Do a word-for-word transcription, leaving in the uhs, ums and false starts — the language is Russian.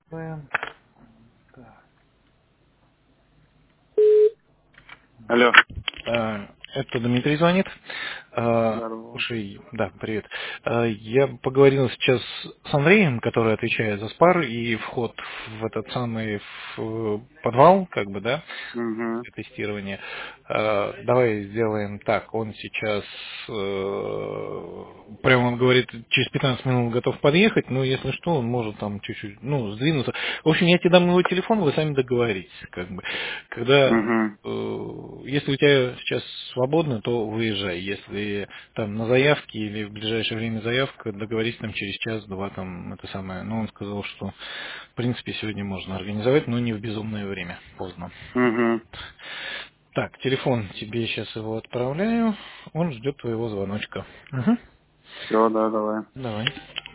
Эм, так. Алло. А, Это Дмитрий звонит. А, Здорово. Слушай, да, привет. А, Я поговорил сейчас с Андреем, который отвечает за спар и вход в этот самый в подвал, как бы, да, Угу. для тестирования. А, Давай сделаем так. Он сейчас, э, прям он говорит, через пятнадцать минут готов подъехать, но если что, он может там чуть-чуть, ну, сдвинуться. В общем, я тебе дам его телефон, вы сами договоритесь, как бы. Когда Угу. Э, Если у тебя сейчас свободно, то выезжай. Если там на заявке или в ближайшее время заявка, договорись там через час-два, там это самое. Но он сказал, что в принципе сегодня можно организовать, но не в безумное время, поздно. Угу. Так, телефон тебе сейчас его отправляю. Он ждет твоего звоночка. Угу. Все, да, давай. Давай.